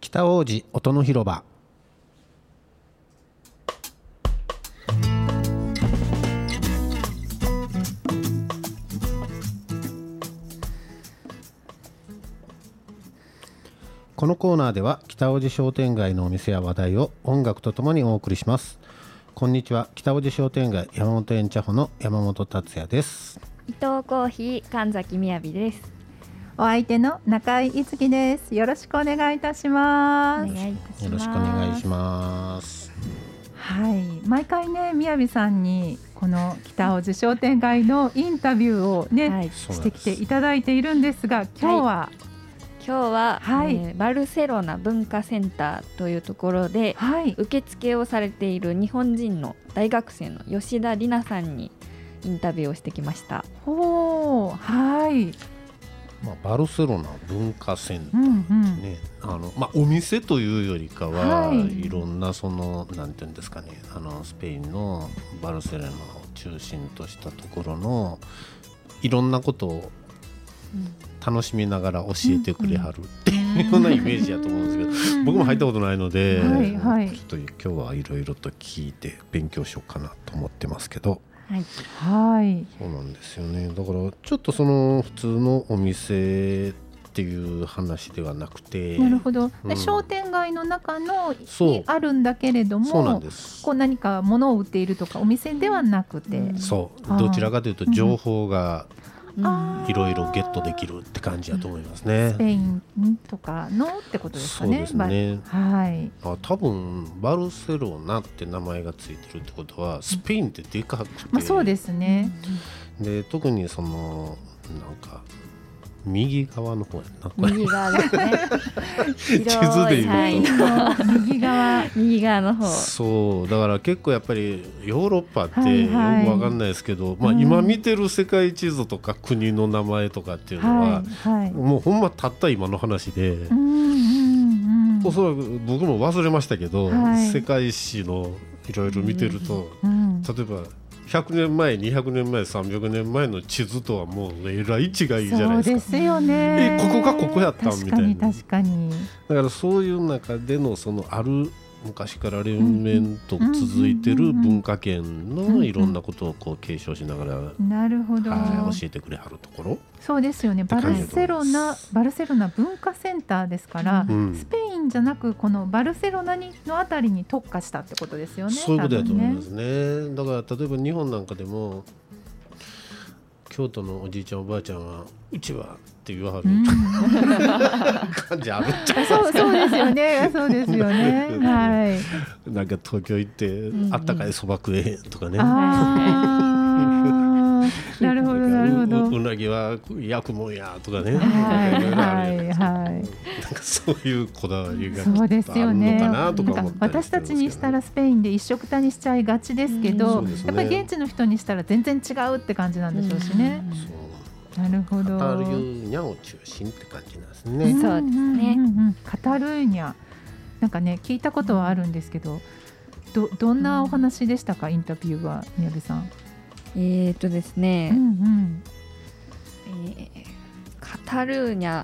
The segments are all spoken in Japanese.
北王子音の広場。このコーナーでは北王子商店街のお店や話題を音楽とともにお送りします。こんにちは、北王子商店街山本園茶舗の山本達也です。 伊藤コーヒー神崎みやびです。 お相手の中井いつきです。よろしくお願いいたします。 お願いいたします。 よろしくお願いします。 はい、毎回ね、みやびさんにこの北王子商店街のインタビューをね、 はい、 してきていただいているんですが、今日は、 バルセロナ文化センターというところで、受付をされている日本人の大学生の吉田里奈さんにインタビューをしてきました。 バルセロナ文化センターね、お店というよりかは、いろんななんていうんですかね、スペインのバルセロナを中心としたところのいろんなことを楽しみながら教えてくれはるっていうようなイメージやと思うんですけど、僕も入ったことないので、ちょっと今日はいろいろと聞いて勉強しようかなと思ってますけど、そうなんですよね。だからちょっと普通のお店っていう話ではなくて、 なるほど、商店街の中にあるんだけれども、 そうなんです。 こう何か物を売っているとかお店ではなくて、 どちらかというと情報がいろいろゲットできるって感じだと思いますね。 スペインとかのってことですかね。 そうですね。多分バルセロナって名前がついてるってことはスペインってでかくて、 そうですね。 で特になんか右側の方やな。 右側ですね。 地図で言うと右側の方。 そうだから結構やっぱりヨーロッパってよくわかんないですけど、今見てる世界地図とか国の名前とかっていうのは、もうほんまたった今の話で、おそらく僕も忘れましたけど、世界史のいろいろ見てると、例えば100年前200年前300年前の地図とはもうえらい違いじゃないですか。 そうですよね。 ここがここやったんみたいな。 確かに。 だからそういう中でのある昔から連綿と続いてる文化圏のいろんなことをこう継承しながら、 なるほど、 教えてくれはるところ。 そうですよね。バルセロナ文化センターですから、スペインじゃなくこのバルセロナのあたりに特化したってことですよね。 そういうことだと思いますね。だから例えば日本なんかでも京都のおじいちゃんおばあちゃんはうちはって言わはる、感じあるっちゃそうですよね。そうですよね。 なんか東京行ってあったかいそば食えとかね。 なるほどなるほど。 うなぎは焼くもんやとかね。なんかそういうこだわりがあるのかなとか思ったり私たちにしたらスペインで一緒くたにしちゃいがちですけど、やっぱり現地の人にしたら全然違うって感じなんでしょうしね。なるほど。 カタルーニャを中心って感じなんですね。 そうですね。 カタルーニャ、なんかね聞いたことはあるんですけど、どんなお話でしたか、インタビューは宮部さん。 ですね、カタルーニャ、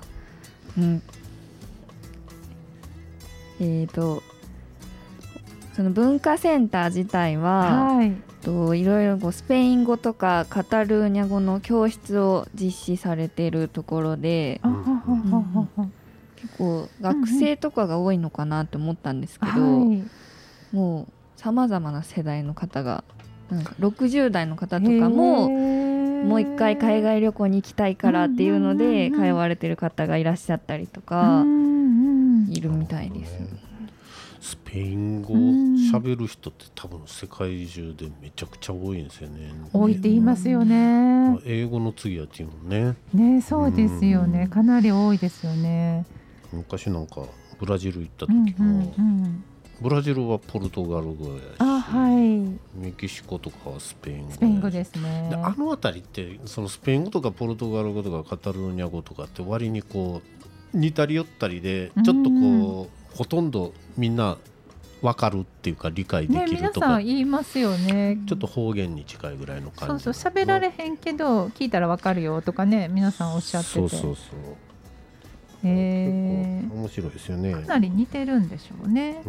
その文化センター自体は、いろいろスペイン語とかカタルーニャ語の教室を実施されているところで、結構学生とかが多いのかなと思ったんですけど、もうさまざまな世代の方が、なんか60代の方とかももう一回海外旅行に行きたいからっていうので通われてる方がいらっしゃったりとかいるみたいです。 スペイン語を喋る人って多分世界中でめちゃくちゃ多いんですよね。 多いって言いますよね。 英語の次はっていうもんね。 ね、そうですよね。かなり多いですよね。 昔なんかブラジル行った時も、ブラジルはポルトガル語やし、メキシコとかはスペイン語やし、 スペイン語ですね。 であの辺りってスペイン語とかポルトガル語とかカタルーニャ語とかって割にこう似たり寄ったりで、ちょっとこうほとんどみんな分かるっていうか理解できるとか、 皆さん言いますよね。 ちょっと方言に近いぐらいの感じ。 そう喋られへんけど聞いたら分かるよとかね、皆さんおっしゃってて。 結構面白いですよね。 かなり似てるんでしょうね。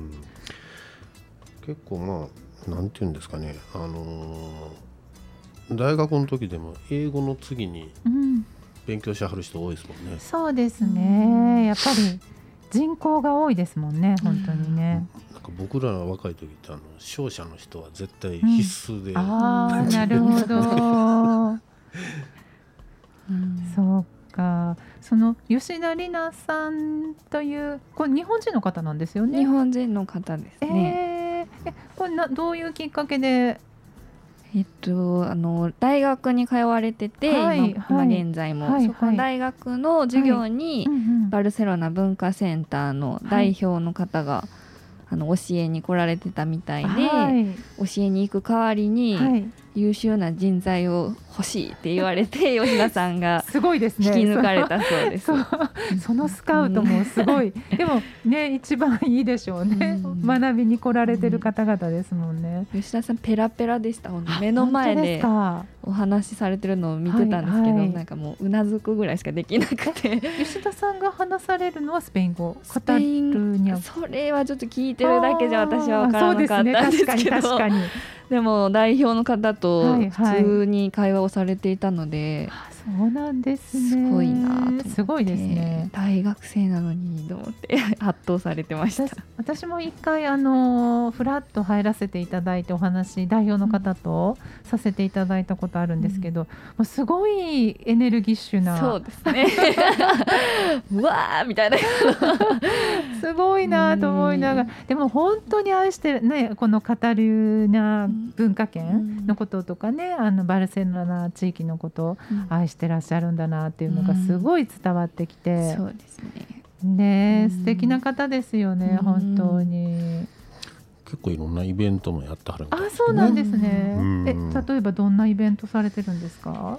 結構まあなんていうんですかね、大学の時でも英語の次に勉強しはる人多いですもんね。 そうですね、やっぱり人口が多いですもんね、本当にね。 なんか僕らの若い時って商社の人は絶対必須で、 なるほどそうか。その吉田里奈さんというこれ日本人の方なんですよね。 日本人の方ですね。 これどういうきっかけで大学に通われてて、今現在も、そこの大学の授業に、バルセロナ文化センターの代表の方が、教えに来られてたみたいで、教えに行く代わりに、優秀な人材を欲しいって言われて吉田さんがすごいですね、 引き抜かれたそうです。 そのスカウトもすごい、でもね一番いいでしょうね、学びに来られてる方々ですもんね。 吉田さんペラペラでした。目の前でお話しされてるのを見てたんですけど、なんかもううなずくぐらいしかできなくて吉田さんが話されるのはスペイン語、カタルーニャ語、 それはちょっと聞いてるだけじゃ私は分からなかったんですけど、 確かにでも代表の方と普通に会話をされていたので、 そうなんですね、 すごいなと思って、 すごいですね、 大学生なのにと思って圧倒されてました。 私も一回フラッと入らせていただいてお話代表の方とさせていただいたことあるんですけど、もうすごいエネルギッシュな、 そうですねうわーみたいなすごいなと思いながら、でも本当に愛してるね、このカタルーニャ文化圏のこととかね、バルセロナ地域のことを愛してらっしゃるんだなっていうのがすごい伝わってきて、 そうですね、 素敵な方ですよね、本当に。 結構いろんなイベントもやってはるんですね。 そうなんですね。例えばどんなイベントされてるんですか？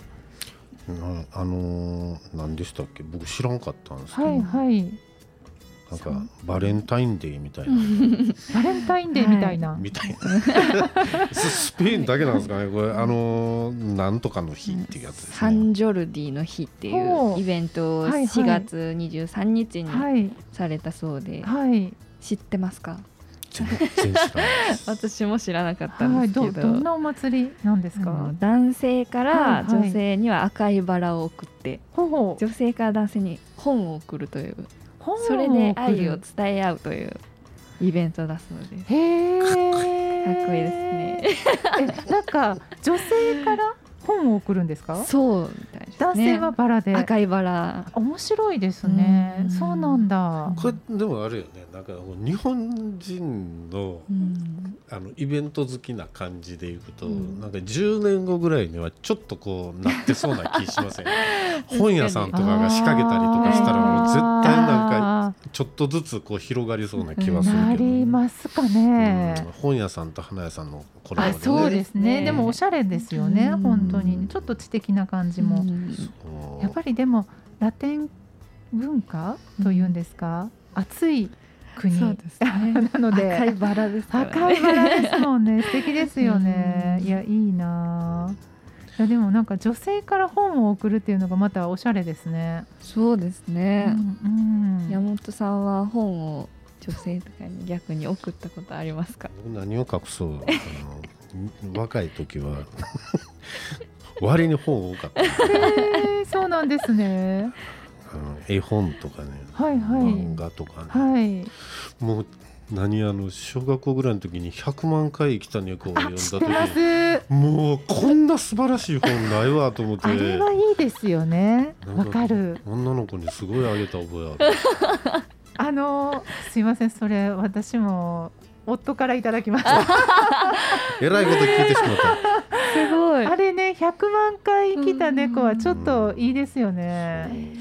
何でしたっけ、僕知らんかったんですけど、なんかバレンタインデーみたいなバレンタインデーみたいな、 スペインだけなんですかねこれ、なんとかの日っていうやつですね。 サンジョルディの日っていうイベントを4月23日にされたそうで、知ってますか？ 全然知らないです私も知らなかったんですけど、 どんなお祭りなんですか？ 男性から女性には赤いバラを送って、女性から男性に本を送るという、それで愛を伝え合うというイベントだそうです。かっこいいですねなんか女性から本を送るんですか？ そうみたいですね。 男性はバラで、 赤いバラ。 面白いですね。そうなんだ。 これでもあれよね、なんか日本人の、イベント好きな感じでいくと、なんか10年後ぐらいにはちょっとこうなってそうな気しません本屋さんとかが仕掛けたりとかしたらもう絶対なんかちょっとずつこう広がりそうな気はするけど、 なりますかね。 本屋さんと花屋さんのコラボでね。 そうですね。でもおしゃれですよね、本当にちょっと知的な感じも、やっぱりでもラテン文化というんですか、熱い国なので赤いバラですからね。 赤いバラですもんね。素敵ですよね。いや、いいな。いやでもなんか女性から本を送るっていうのがまたおしゃれですね。 そうですね、山本さんは本を女性とかに逆に送ったことありますか？ 何を隠そう若い時は割に本多かった。 そうなんですね。 絵本とかね、漫画とかね、もう小学校ぐらいの時に100万回生きた猫を読んだ時にもうこんな素晴らしい本ないわと思って。 あれはいいですよね。わかる。 女の子にすごいあげた覚えあるすいません、それ私も夫からいただきましたえらいこと聞いてしまった。 すごい。 あれね、100万回生きた猫はちょっといいですよね。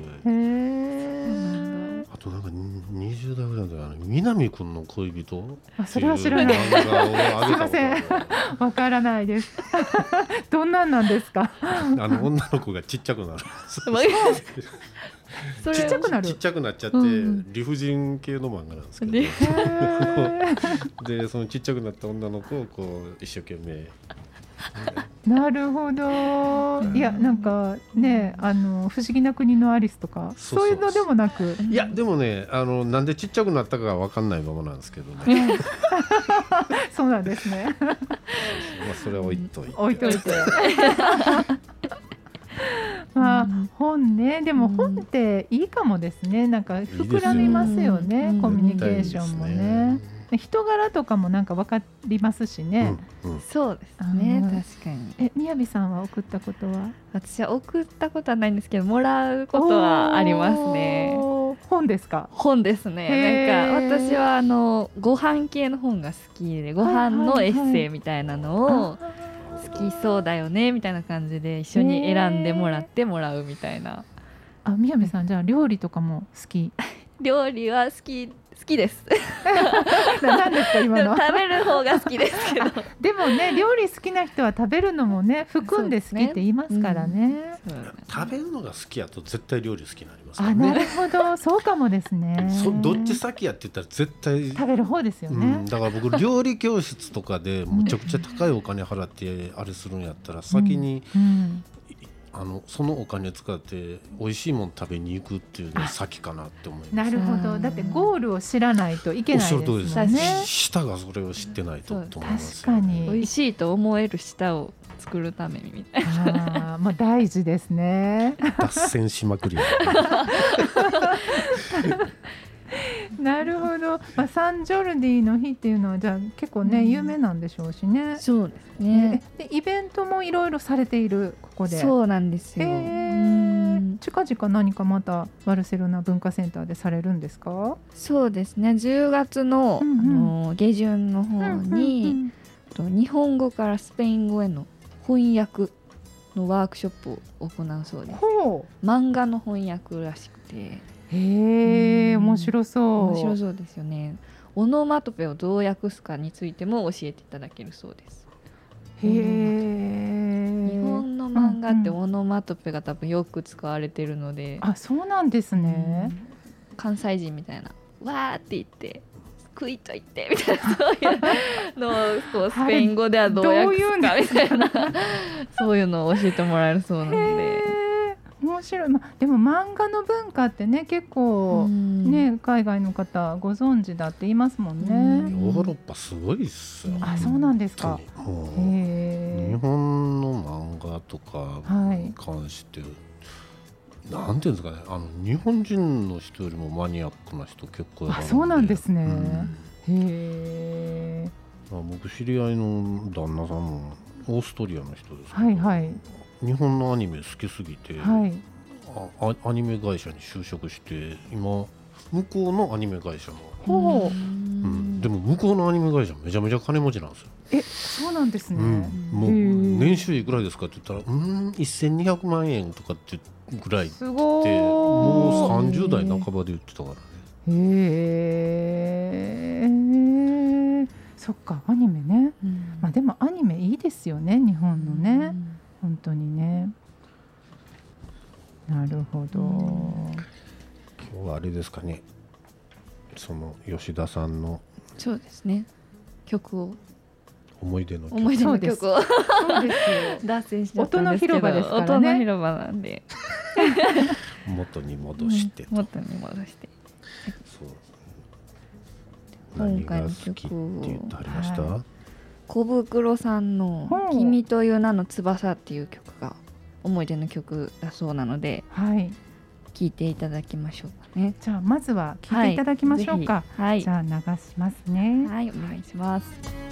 あとなんか20代ぐらいの時南くんの恋人、 それは知らない。すいません、わからないですどんなんですか？ 女の子がちっちゃくなるちっちゃくなる、 ちっちゃくなっちゃって、理不尽系の漫画なんですけどでそのちっちゃくなった女の子をこう一生懸命なるほど。いやなんかね不思議な国のアリスとかそういうのでもなく、 いやでもねなんでちっちゃくなったかは分かんないままなんですけどねそうなんですねまあそれは置いといてまあ本ね、でも本っていいかもですね。なんか膨らみますよね、コミュニケーションもね。人柄とかもなんか分かりますしね。 そうですね、確かに。 みやびさんは送ったことは？ 私は送ったことはないんですけど、もらうことはありますね。 本ですか？ 本ですね。なんか私はご飯系の本が好きで、ご飯のエッセイみたいなのを好きそうだよねみたいな感じで一緒に選んでもらってもらうみたいな。 みやびさんじゃあ料理とかも好き？ 料理は好きです。 何ですか今の？ 食べる方が好きですけど。 でもね、料理好きな人は食べるのもね含んで好きって言いますからね。 食べるのが好きやと絶対料理好きになりますからね。 なるほど、そうかもですね。 どっち先やって言ったら絶対食べる方ですよね。 だから僕料理教室とかでむちゃくちゃ高いお金払ってあれするんやったら先にそのお金使って美味しいもの食べに行くっていうのが先かなって思います。 なるほど。だってゴールを知らないといけないですよね。 舌がそれを知ってないと思います。 確かに美味しいと思える舌を作るためにみたいな。 まあ大事ですね。 脱線しまくり。 なるほど。サンジョルディの日っていうのはじゃあ結構ね有名なんでしょうしね。 そうですね。 でイベントもいろいろされているここで。 そうなんですよ。 近々何かまたバルセロナ文化センターでされるんですか？ そうですね。10月の下旬の方に日本語からスペイン語への翻訳のワークショップを行うそうです。漫画の翻訳らしくて。 面白そう。 面白そうですよね。オノマトペをどう訳すかについても教えていただけるそうです。日本の漫画ってオノマトペが多分よく使われてるので。 そうなんですね。 関西人みたいなわーって言って食いといてみたいなそういうのをスペイン語ではどう訳すかみたいなそういうのを教えてもらえるそうなので。 面白い。でも漫画の文化ってね結構ね海外の方ご存知だって言いますもんね。 ヨーロッパすごいっすよ。 そうなんですか。 日本の漫画とかに関して、なんていうんですかね、日本人の人よりもマニアックな人結構いるので。 そうなんですね。 僕知り合いの旦那さんもオーストリアの人ですけど、日本のアニメ好きすぎて、アニメ会社に就職して今向こうのアニメ会社の、でも向こうのアニメ会社めちゃめちゃ金持ちなんですよ。 そうなんですね。 もう年収いくらですかって言ったら1200万円とかってぐらいってもう30代半ばで言ってたからね。そっか、アニメね。でもアニメいいですよね、日本のね。本当にね。なるほど。 今日はあれですかね、その吉田さんのそうですね曲を思い出の曲をそうですよ脱線しちゃったんですけど、音の広場ですからね。 音の広場なんで元に戻して元に戻してそう何が好きって言ってありました？ 小袋さんの「君という名の翼」っていう曲が思い出の曲だそうなので、聴いていただきましょうかね。 じゃあまずは聴いていただきましょうか。じゃあ流しますね。 はい、お願いします。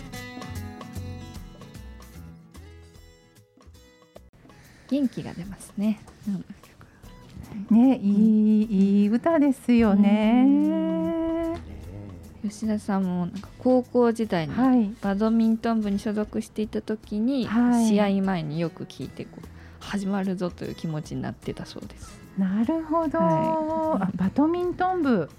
元気が出ますね。 ね、いい歌ですよね。 吉田さんもなんか高校時代にバドミントン部に所属していた時に、試合前によく聞いて始まるぞという気持ちになってたそうです。 なるほど。バドミントン部。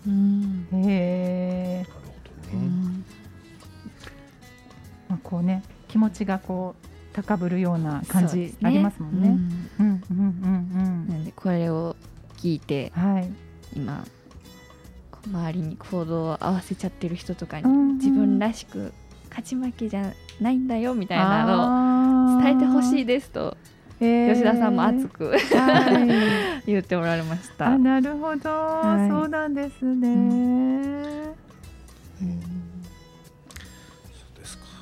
こうね、気持ちがこう高ぶるような感じありますもんね。 なんでこれを聞いて、今周りに行動を合わせちゃってる人とかに、自分らしく勝ち負けじゃないんだよみたいなのを炊いてほしいですと吉田さんも熱く言っておられました。 なるほど、そうなんですね。 そうですか。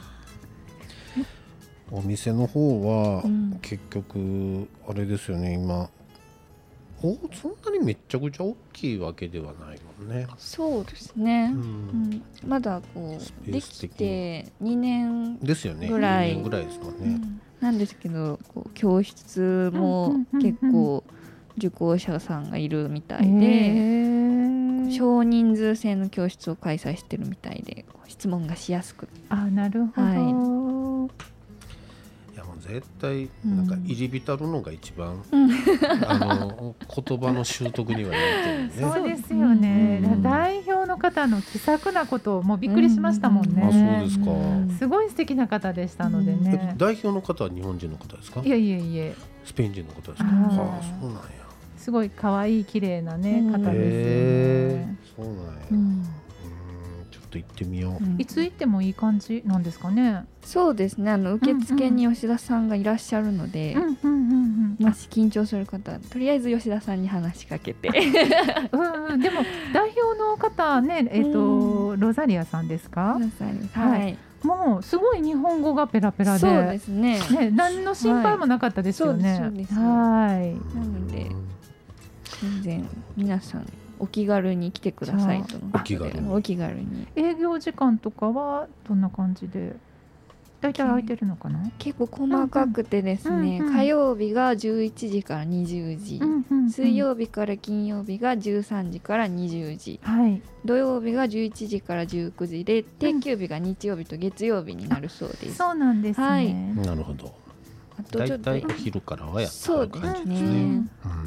お店の方は結局あれですよね、今そんなにめっちゃくちゃ大きいわけではないもんね。 そうですね、まだこうできて2年ぐらいですもんね。なんですけどこう教室も結構受講者さんがいるみたいで、少人数制の教室を開催してるみたいで質問がしやすく。 なるほど、 いやもう絶対なんか入り浸るのが一番、言葉の習得にはなってるね。 そうですよね、代表の方の気さくなこともびっくりしましたもんね。 そうですか。 すごい素敵な方でしたのでね。 代表の方は日本人の方ですか？ いえスペイン人の方ですか？そうなんや。 すごい可愛い綺麗なね方ですよね。 そうなんや。ちょっと行ってみよう。 いつ行ってもいい感じなんですかね。 そうですね、受付に吉田さんがいらっしゃるので、もし緊張する方はとりあえず吉田さんに話しかけてでも代表の方ね、ロザリアさんですか？ はい、 もうすごい日本語がペラペラで、 そうですね、 何の心配もななかったですよね。 なので全然皆さんお気軽に来てくださいと。お気軽に。 営業時間とかはどんな感じでだいたい空いてるのかな？ 結構細かくてですね、火曜日が11時から20時、水曜日から金曜日が13時から20時、土曜日が11時から19時で、定休日が日曜日と月曜日になるそうです。 そうなんですね。 なるほど。だいたいお昼からはやってる感じですね。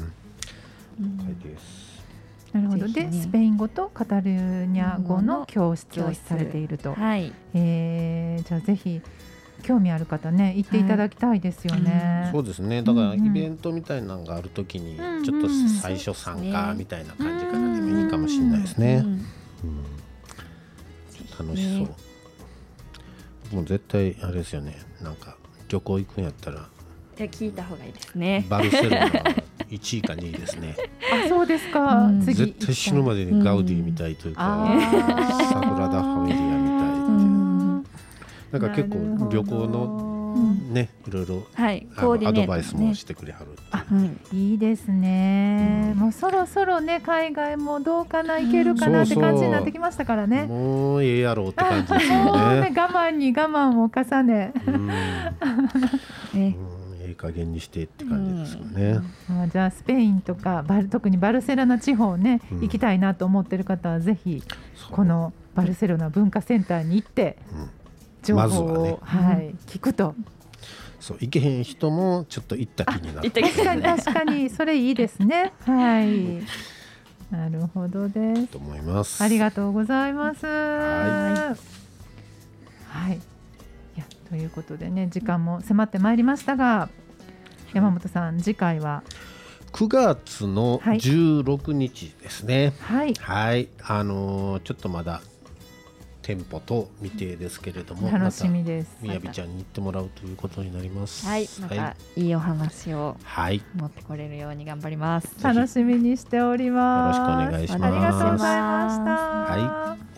なるほど。でスペイン語とカタルーニャ語の教室をされていると。じゃあぜひ興味ある方ね行っていただきたいですよね。 そうですね。だからイベントみたいなのがあるときにちょっと最初参加みたいな感じからでもいいかもしれないですね。楽しそう。もう絶対あれですよね。なんか旅行行くんやったら聞いた方がいいですね。 バルセロナ1位か2位ですね。 そうですか。 絶対死ぬまでにガウディみたいというか、サグラダ・ファミリアみたいっていう。なんか結構旅行のね、いろいろアドバイスもしてくれはる。 いいですね。もうそろそろね海外もどうかな行けるかなって感じになってきましたからね。 もうええやろうって感じですよね。 我慢に我慢を重ね。 いい加減にしてって感じですよね。 じゃあスペインとか特にバルセロナ地方ね、行きたいなと思ってる方はぜひこのバルセロナ文化センターに行って情報を聞くと。 そう行けへん人もちょっと行った気になる。 確かにそれいいですね。はい。なるほどです。 と思います。 ありがとうございます。はい。ということでね時間も迫ってまいりましたが、山本さん次回は 9月の16日ですね。はい。ちょっとまだ店舗と未定ですけれども、 楽しみです。 みやびちゃんに行ってもらうということになります。 はい。またいいお話を持ってこれるように頑張ります。 楽しみにしております。 よろしくお願いします。 ありがとうございました。 はい。